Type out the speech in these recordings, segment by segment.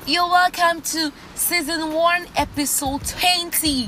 You're welcome to season 1, episode 20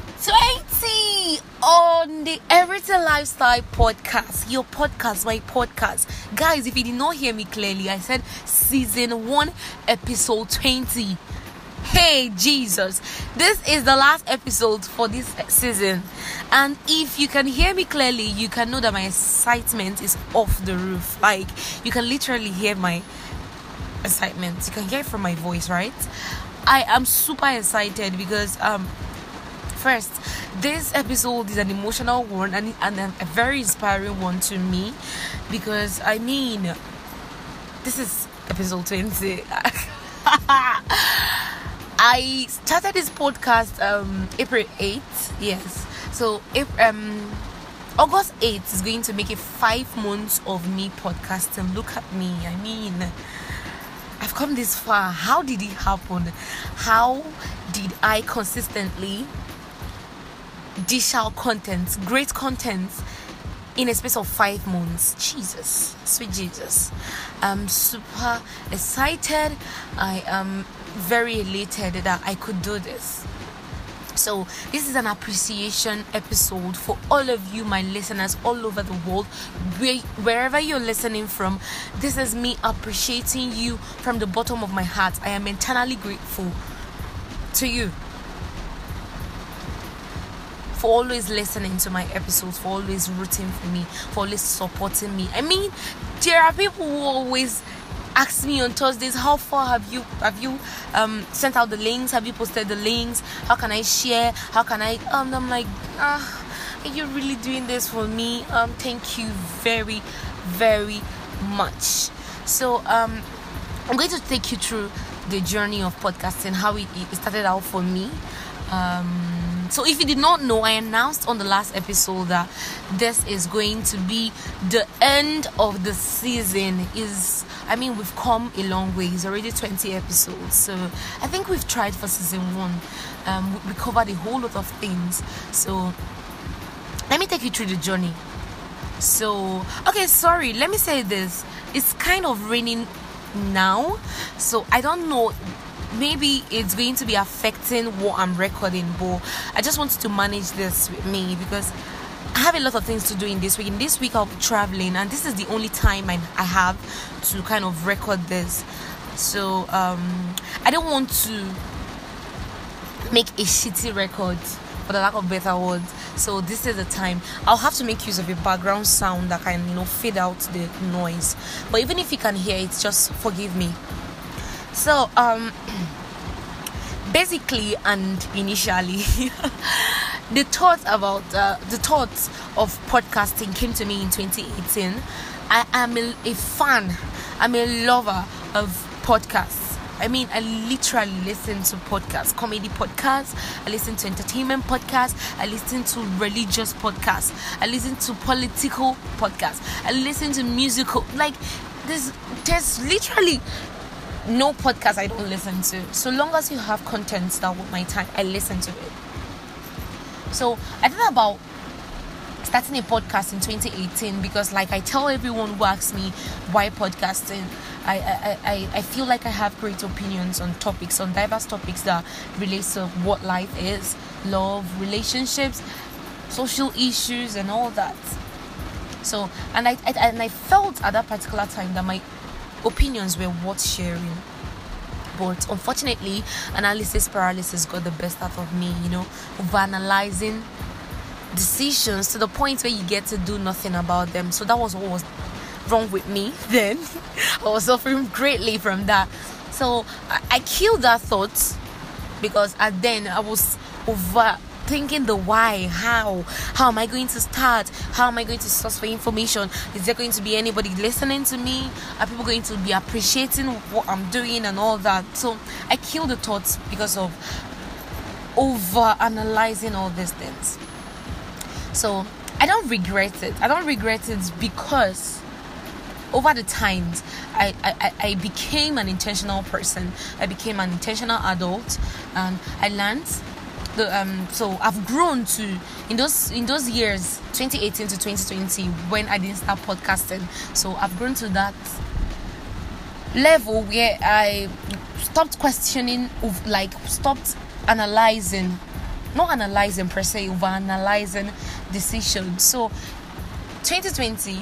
on the Everyday Lifestyle podcast. Your podcast, my podcast. Guys, if you did not hear me clearly, I said season 1, episode 20. Hey, Jesus. This is the last episode for this season. And if you can hear me clearly, you can know that my excitement is off the roof. Like, you can literally hear my excitement. You can hear it from my voice, right? I am super excited because first, this episode is an emotional one and a very inspiring one to me, because this is episode 20. I started this podcast April 8th. Yes. So August 8th is going to make it 5 months of me podcasting. Look at me. I've come this far. How did it happen? How did I consistently dish out great content, in a space of 5 months? Jesus, sweet Jesus. I'm super excited. I am very elated that I could do this. So this is an appreciation episode for all of you, my listeners all over the world, wherever you're listening from. This is me appreciating you from the bottom of my heart. I am eternally grateful to you for always listening to my episodes, for always rooting for me, for always supporting me. There are people who always ask me on Thursdays, how far have you sent out the links? Have you posted the links? How can I share? How can I I'm like, are you really doing this for me? Thank you very, very much. So I'm going to take you through the journey of podcasting, how it started out for me. So if you did not know, I announced on the last episode that this is going to be the end of the season. We've come a long way. It's already 20 episodes. So I think we've tried for season 1. We covered a whole lot of things. So let me take you through the journey. Let me say this. It's kind of raining now. So I don't know. Maybe it's going to be affecting what I'm recording, but I just wanted to manage this with me because I have a lot of things to do in this week. In this week, I'll be traveling, and this is the only time I have to kind of record this. So I don't want to make a shitty record, for the lack of better words. So this is the time. I'll have to make use of a background sound that can, fade out the noise. But even if you can hear it, just forgive me. So basically and initially the thoughts of podcasting came to me in 2018. I am a fan. I'm a lover of podcasts. I literally listen to podcasts, comedy podcasts. I listen to entertainment podcasts. I listen to religious podcasts. I listen to political podcasts. I listen to musical. Like, there's literally no podcast I don't listen to. So long as you have content that with my time, I listen to it. So I thought about starting a podcast in 2018 because, like, I tell everyone who asks me why podcasting, I feel like I have great opinions on diverse topics that relate to what life is, love, relationships, social issues, and all that. So and I felt at that particular time that my opinions were worth sharing, but unfortunately analysis paralysis got the best out of me, overanalyzing decisions to the point where you get to do nothing about them. So that was what was wrong with me then. I was suffering greatly from that. So I killed that thought because then I was overthinking the why. How am I going to start? How am I going to source for information? Is there going to be anybody listening to me? Are people going to be appreciating what I'm doing and all that? So I killed the thoughts because of over analyzing all these things. So I don't regret it. Because over the times I became an intentional person. I became an intentional adult, and I learned so I've grown to in those years 2018 to 2020 when I didn't start podcasting. So I've grown to that level where I stopped questioning, stopped analyzing, not analyzing per se, over analyzing decisions. So 2020,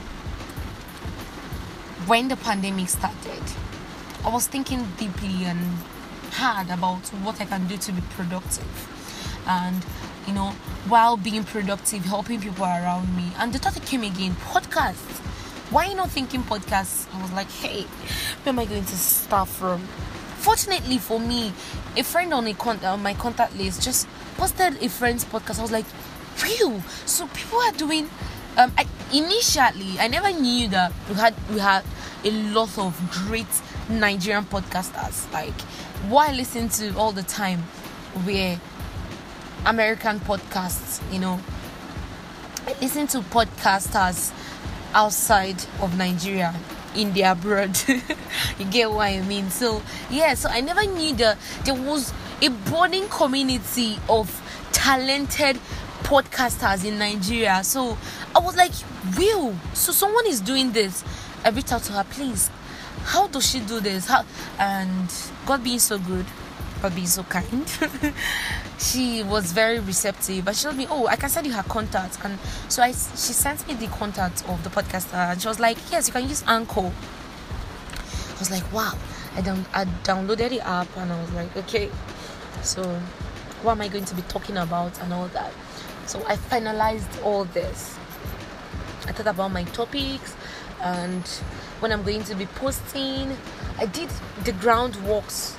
when the pandemic started, I was thinking deeply and hard about what I can do to be productive, and while being productive, helping people around me. And the thought came again: podcasts. Why not thinking podcasts? I was like, hey, where am I going to start from? Fortunately for me, a friend on my contact list just posted a friend's podcast. I was like, real? So people are doing. Initially, I never knew that we had a lot of great Nigerian podcasters. Like, what I listen to all the time were American podcasts. I listen to podcasters outside of Nigeria, in the abroad. You get what I mean? So I never knew that there was a budding community of talented podcasters in Nigeria. So I was like, "Will, so someone is doing this." I reached out to her, please. How does she do this? And God being so good, God being so kind, she was very receptive. And she told me, "Oh, I can send you her contact." And so she sent me the contact of the podcaster, and she was like, "Yes, you can use Anchor." I was like, "Wow!" I downloaded the app, and I was like, "Okay, so what am I going to be talking about and all that?" So I finalized all this. I thought about my topics and when I'm going to be posting. I did the groundworks.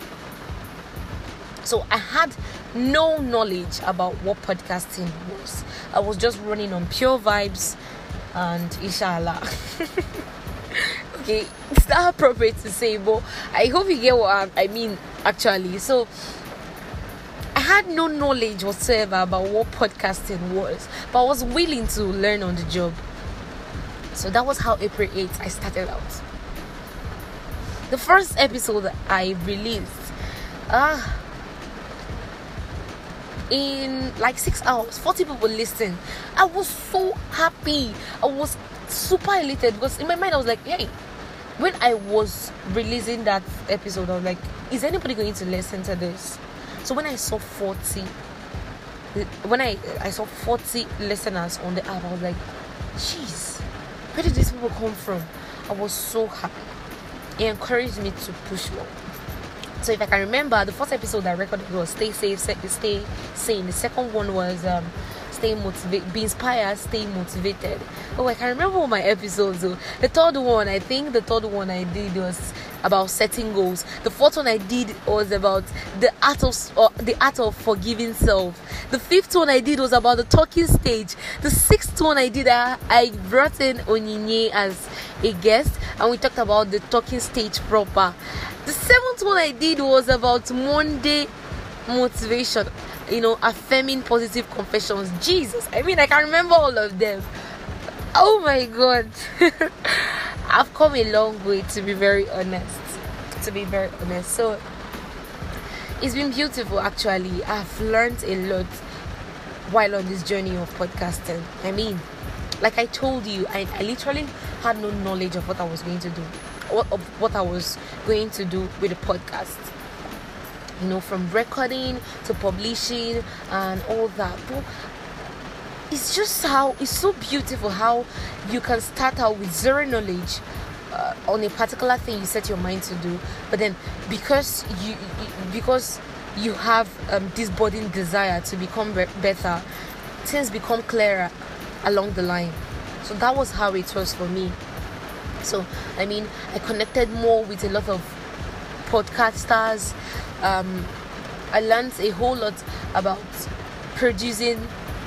So I had no knowledge about what podcasting was. I was just running on pure vibes and inshallah. Okay, it's not appropriate to say, but I hope you get what I mean actually. So I had no knowledge whatsoever about what podcasting was, but I was willing to learn on the job. So that was how April 8th I started out. The first episode I released in like 6 hours, 40 people listened. I was so happy. I was super elated because in my mind I was like, hey, when I was releasing that episode, I was like, is anybody going to listen to this? So when I saw 40 listeners on the app, I was like, jeez, where did these people come from? I was so happy. It encouraged me to push more. So if I can remember, the first episode I recorded was Stay Safe, Stay Sane. The second one was Stay Motivated, Be Inspired, Stay Motivated. Oh, I can remember all my episodes though. The third one I did was about setting goals. The fourth one I did was about the art of forgiving self. The fifth one I did was about the talking stage. The sixth one I did, I brought in Onyinye as a guest, and we talked about the talking stage proper. The seventh one I did was about Monday motivation, affirming positive confessions. Jesus, I can remember all of them. Oh my God. I've come a long way, to be very honest. So it's been beautiful actually. I've learned a lot while on this journey of podcasting. Like I told you, I literally had no knowledge of what I was going to do. What I was going to do with the podcast, from recording to publishing and all that. But it's just it's so beautiful how you can start out with zero knowledge on a particular thing you set your mind to do, but then because you have this burning desire to become better, things become clearer along the line. So that was how it was for me. So I connected more with a lot of podcasters. I learned a whole lot about producing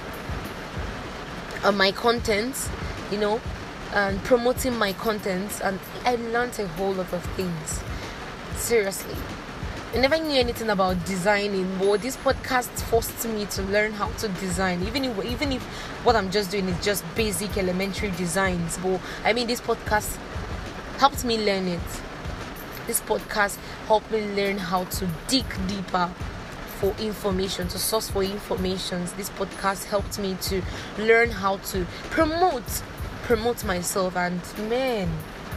my content, and promoting my content, and I learned a whole lot of things. Seriously, I never knew anything about designing, but this podcast forced me to learn how to design, even if what I'm just doing is just basic elementary designs. But this podcast helped me learn it. This podcast helped me learn how to dig deeper for information, to source for information. This podcast helped me to learn how to promote myself, and man,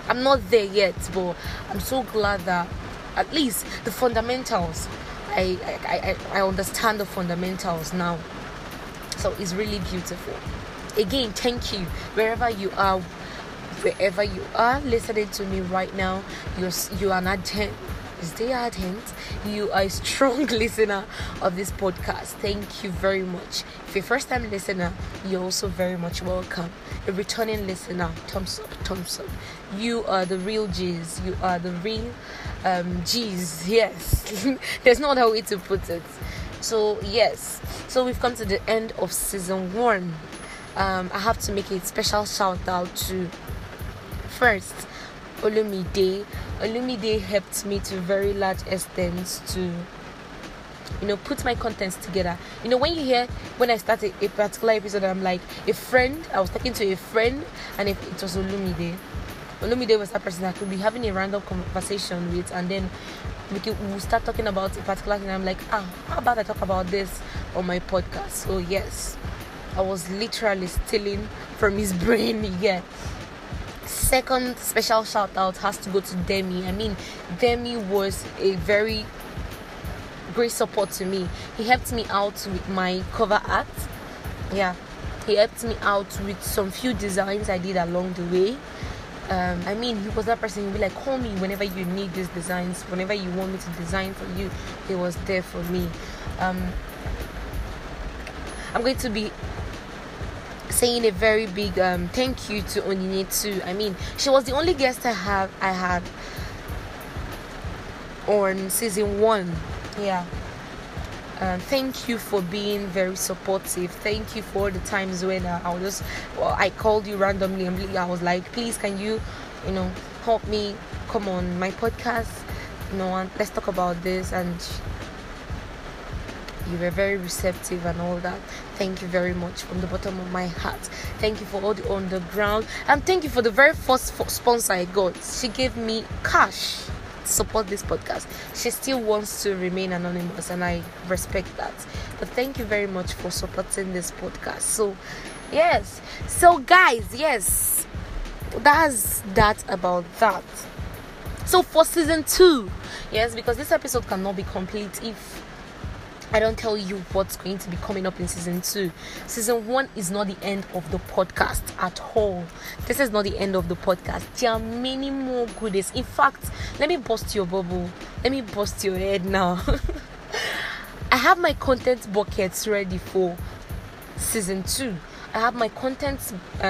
I'm not there yet, but I'm so glad that at least the fundamentals, I understand the fundamentals now. So it's really beautiful. Again, thank you wherever you are listening to me right now. You are an advent. Is there advent? You are a strong listener of this podcast. Thank you very much. If you're a first time listener, you're also very much welcome. A returning listener, thumbs up. You are the real G's. You are the real G's. Yes. There's no other way to put it. So yes. So we've come to the end of season 1. I have to make a special shout out to first Olumide. Olumide helped me to a very large extent to put my contents together. When I started a particular episode, I'm like a friend. I was talking to a friend, and it was Olumide. Olumide was that person I could be having a random conversation with, and then we'll start talking about a particular thing. I'm like, how about I talk about this on my podcast? So yes, I was literally stealing from his brain. Yeah. Second special shout out has to go to Demi. Demi was a very great support to me. He helped me out with my cover art. Yeah, he helped me out with some few designs I did along the way. He was that person who would be like, call me whenever you need these designs, whenever you want me to design for you. He was there for me. I'm going to be saying a very big thank you to Onyinye too. She was the only guest I had on season 1. Yeah. Thank you for being very supportive. Thank you for the times when I called you randomly and I was like, please can you help me come on my podcast, and let's talk about this, and you were very receptive and all that. Thank you very much from the bottom of my heart. Thank you for all the underground, and thank you for the very first sponsor I got. She gave me cash to support this podcast. She still wants to remain anonymous, and I respect that. But thank you very much for supporting this podcast. So yes, so guys, yes, that's that about that. So for season 2, yes, because this episode cannot be complete if I don't tell you what's going to be coming up in season 2. Season 1 is not the end of the podcast at all. This is not the end of the podcast. There are many more goodies. In fact, let me bust your bubble. Let me bust your head now. I have my content buckets ready for season 2. I have my content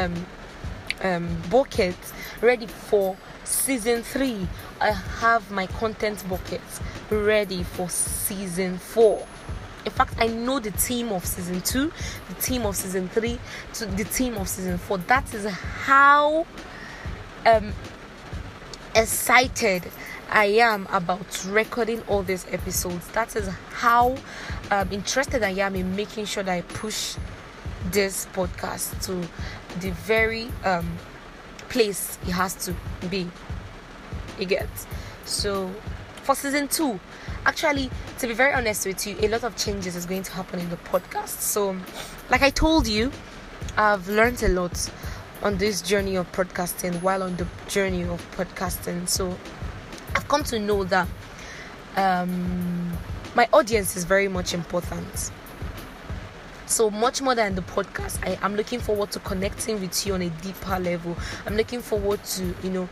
bucket ready for season 3. I have my content buckets ready for season 4. In fact, I know the theme of season 2, the theme of season 3, to the theme of season 4. That is how excited I am about recording all these episodes. That is how interested I am in making sure that I push this podcast to the very place it has to be. You get? So for season 2, actually, to be very honest with you, a lot of changes is going to happen in the podcast. So like I told you, I've learned a lot on this journey of podcasting while on the journey of podcasting. So I've come to know that my audience is very much important. So much more than the podcast, I'm looking forward to connecting with you on a deeper level. I'm looking forward to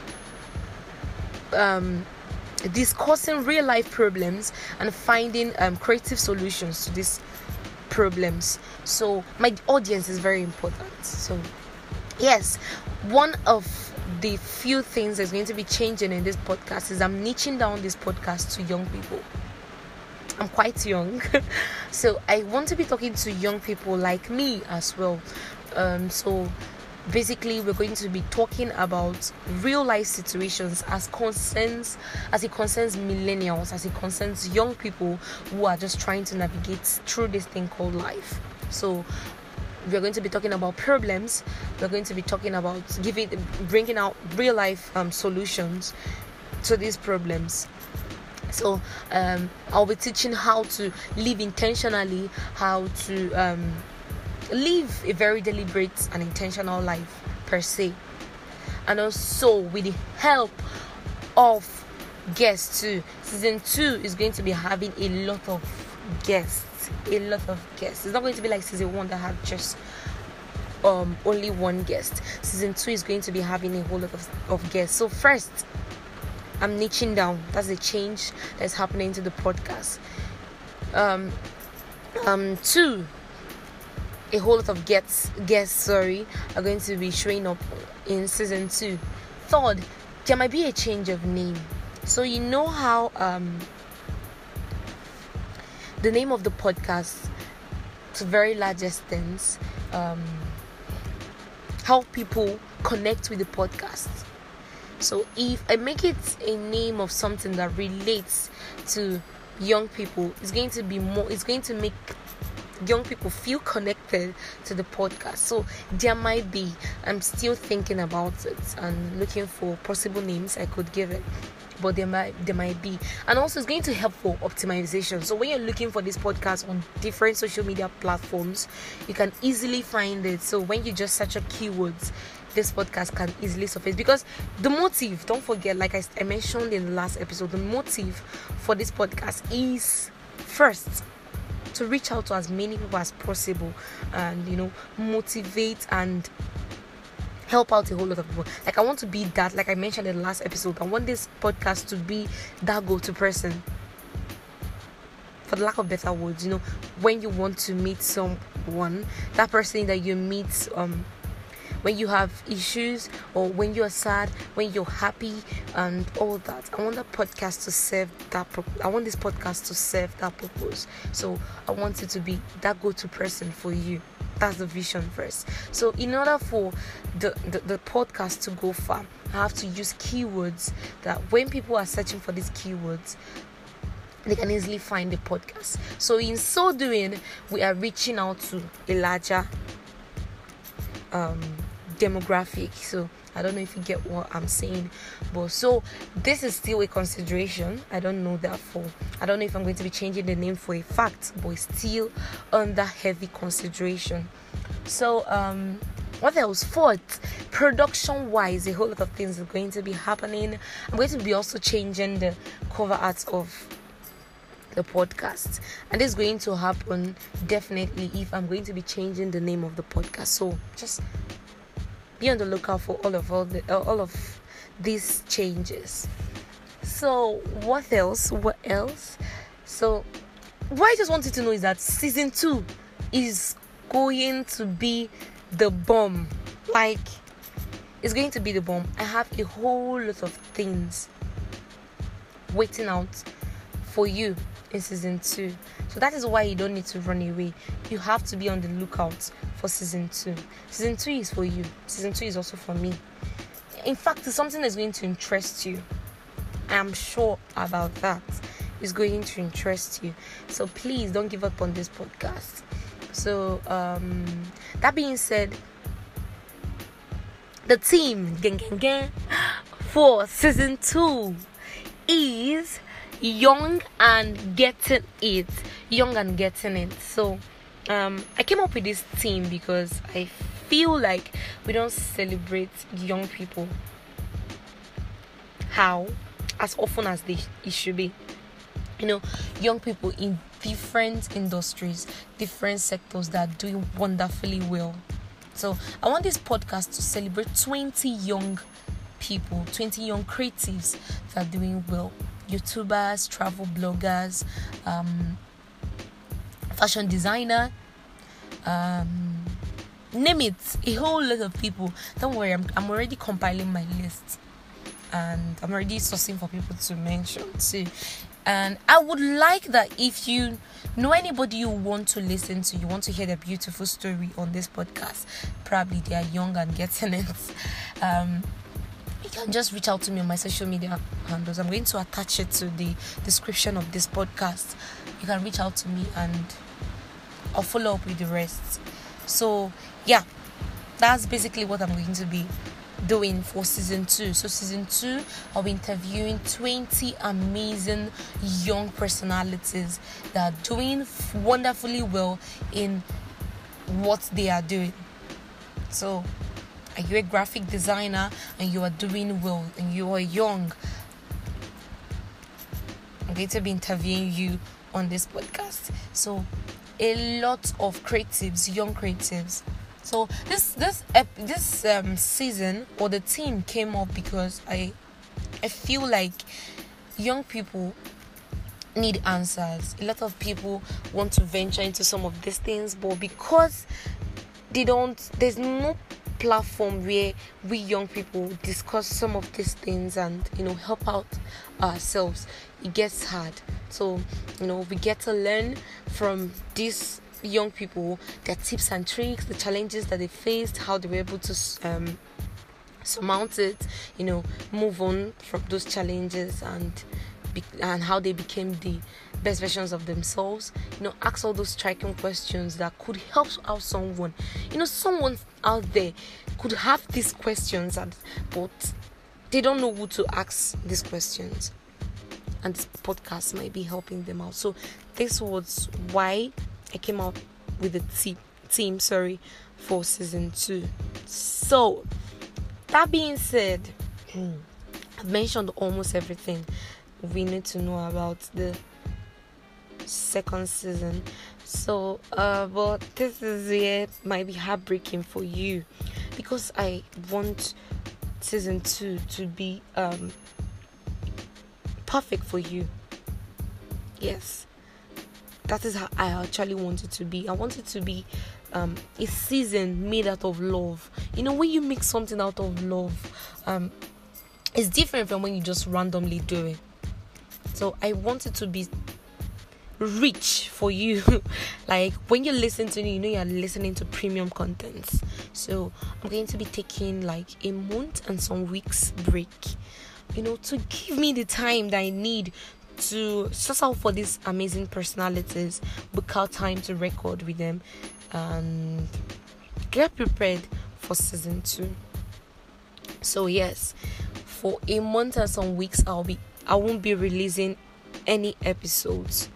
discussing real life problems and finding creative solutions to these problems. So my audience is very important. So yes, one of the few things that's going to be changing in this podcast is I'm niching down this podcast to young people. I'm quite young, so I want to be talking to young people like me as well. So basically, we're going to be talking about real life situations as it concerns millennials, as it concerns young people who are just trying to navigate through this thing called life. So we're going to be talking about problems. We're going to be talking about bringing out real life solutions to these problems. So I'll be teaching how to live intentionally, how to live a very deliberate and intentional life per se. and also with the help of guests too. Season 2 is going to be having a lot of guests. It's not going to be like season 1 that had just only one guest. Season 2 is going to be having a whole lot of guests. So first, I'm niching down. That's the change that's happening to the podcast. 2, a whole lot of guests are going to be showing up in season 2. Third, there might be a change of name. So you know how the name of the podcast, to very large extent, how people connect with the podcast. So if I make it a name of something that relates to young people, it's going to make young people feel connected to the podcast. So there might be, I'm still thinking about it and looking for possible names I could give it, but there might be. And also it's going to help for optimization. So when you're looking for this podcast on different social media platforms, you can easily find it. So when you just search up keywords, this podcast can easily surface, because the motive, don't forget, like I mentioned in the last episode, the motive for this podcast is first to reach out to as many people as possible and motivate and help out a whole lot of people. Like I want to be that, like I mentioned in the last episode, I want this podcast to be that go-to person, for the lack of better words, when you want to meet someone, that person that you meet when you have issues, or when you're sad, when you're happy, and all that. I want that podcast to serve that. I want this podcast to serve that purpose. So I want it to be that go-to person for you. That's the vision first. So in order for the podcast to go far, I have to use keywords that when people are searching for these keywords, they can easily find the podcast. So in so doing, we are reaching out to a larger demographic. So I don't know if you get what I'm saying, but so this is still a consideration. I don't know I don't know if I'm going to be changing the name for a fact, but it's still under heavy consideration. So what else? Fourth, production wise, a whole lot of things are going to be happening. I'm going to be also changing the cover art of the podcast, and this is going to happen definitely if I'm going to be changing the name of the podcast. So just be on the lookout for all of these changes. So what else? So what I just wanted to know is that season 2 is going to be the bomb. Like, it's going to be the bomb. I have a whole lot of things waiting out for you in season 2. So that is why you don't need to run away. You have to be on the lookout for season 2. Season 2 is for you. Season 2 is also for me. In fact, it's something that's going to interest you. I'm sure about that. It's going to interest you. So please don't give up on this podcast. So that being said, the team for season 2 is Young and Getting It. So I came up with this theme because I feel like we don't celebrate young people as often as it should be. Young people in different industries, different sectors that are doing wonderfully well. So I want this podcast to celebrate 20 young people, 20 young creatives that are doing well. YouTubers, travel bloggers, fashion designer, name it, a whole lot of people. Don't worry, I'm already compiling my list, and I'm already sourcing for people to mention too. And I would like that if you know anybody you want to listen to, you want to hear their beautiful story on this podcast, probably they are young and getting it, you can just reach out to me on my social media handles. I'm going to attach it to the description of this podcast. You can reach out to me and I'll follow up with the rest. So yeah, that's basically what I'm going to be doing for season 2. So season 2, I'll be interviewing 20 amazing young personalities that are doing wonderfully well in what they are doing. So Are you a graphic designer and you are doing well and you are young? I'm going to be interviewing you on this podcast. So a lot of creatives, young creatives. So this season, or the team came up because I feel like young people need answers. A lot of people want to venture into some of these things, but because there's no platform where we young people discuss some of these things and help out ourselves, it gets hard. So we get to learn from these young people, their tips and tricks, the challenges that they faced, how they were able to surmount it, move on from those challenges, and how they became the best versions of themselves. Ask all those striking questions that could help out someone. Someone out there could have these questions, but they don't know who to ask these questions, and this podcast might be helping them out. So this was why I came out with the team for season 2. So that being said, I've mentioned almost everything we need to know about the second season. So but this might be heartbreaking for you, because I want season 2 to be perfect for you. Yes, that is how I actually want it to be. I want it to be a season made out of love. When you make something out of love, it's different from when you just randomly do it. So I want it to be rich for you. Like when you listen to me, you're listening to premium contents. So I'm going to be taking like a month and some weeks break, to give me the time that I need to search out for these amazing personalities, book out time to record with them, and get prepared for season 2. So yes, for a month and some weeks I won't be releasing any episodes,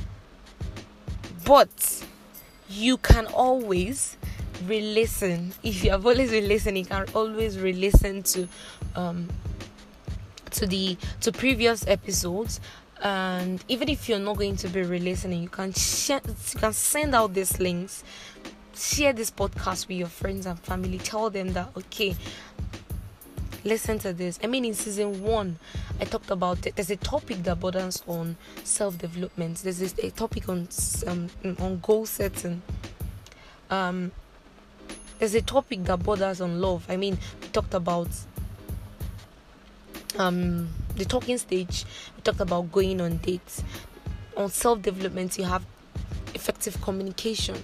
but you can always re-listen. If you have always been listening, you can always re-listen to previous episodes. And even if you're not going to be re-listening, you can send out these links, share this podcast with your friends and family. Tell them that, okay, listen to this. In season 1, I talked about it. There's a topic that borders on self-development. There's a topic on goal setting. There's a topic that borders on love. We talked about the talking stage. We talked about going on dates. On self-development, you have effective communication.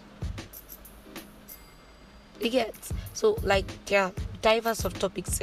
You get? So there are diverse of topics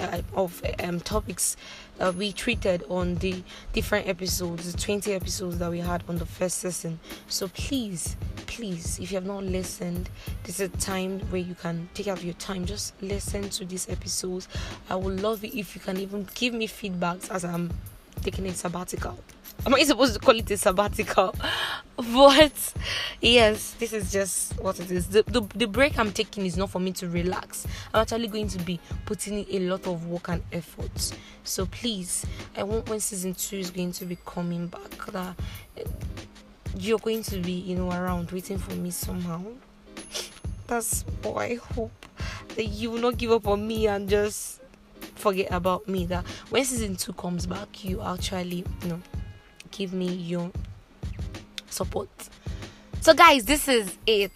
we treated on the different episodes, the 20 episodes that we had on the first season. So please, if you have not listened, this is a time where you can take out your time, just listen to these episodes. I would love it if you can even give me feedbacks as I'm taking a sabbatical. Am I supposed to call it a sabbatical? But yes, this is just what it is. The break I'm taking is not for me to relax. I'm actually going to be putting in a lot of work and effort. So please, I want, when season 2 is going to be coming back, that you're going to be around waiting for me somehow. That's what I hope, that you will not give up on me and just forget about me. That when season 2 comes back, you actually give me your support. So guys, this is it.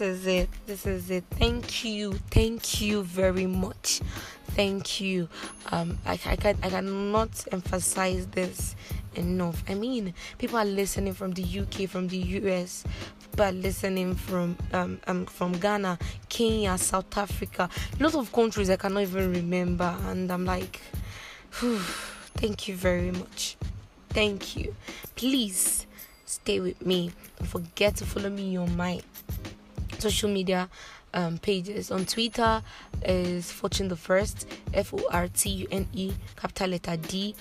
Thank you very much. Thank you. I cannot emphasize this enough. People are listening from the UK, from the US, people are listening from Ghana, Kenya, South Africa, a lot of countries I cannot even remember, and I'm like, thank you very much. Thank you. Please stay with me. Don't forget to follow me on my social media pages. On Twitter is Fortune the First, FORTUNE, capital letter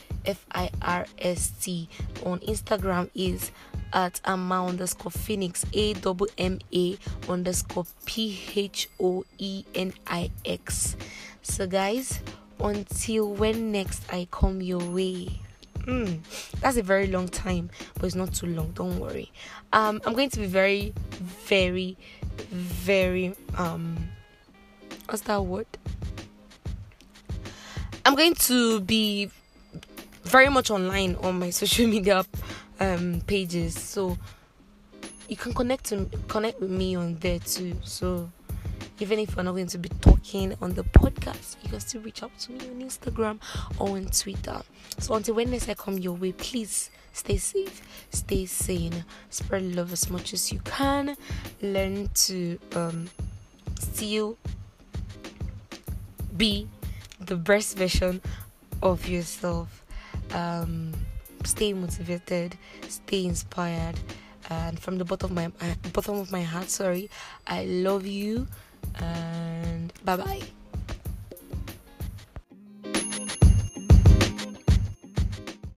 DFIRST. On Instagram is at Amma_Phoenix, AMMA_PHOENIX. So guys, until when next I come your way. That's a very long time, but it's not too long, don't worry. I'm going to be very, very, very what's that word? I'm going to be very much online on my social media pages, so you can connect with me on there too. So even if we're not going to be talking on the podcast, you can still reach out to me on Instagram or on Twitter. So until when next I come your way, please stay safe, stay sane, spread love as much as you can, learn to still be the best version of yourself. Stay motivated, stay inspired, and from the bottom of my heart, I love you, and bye bye.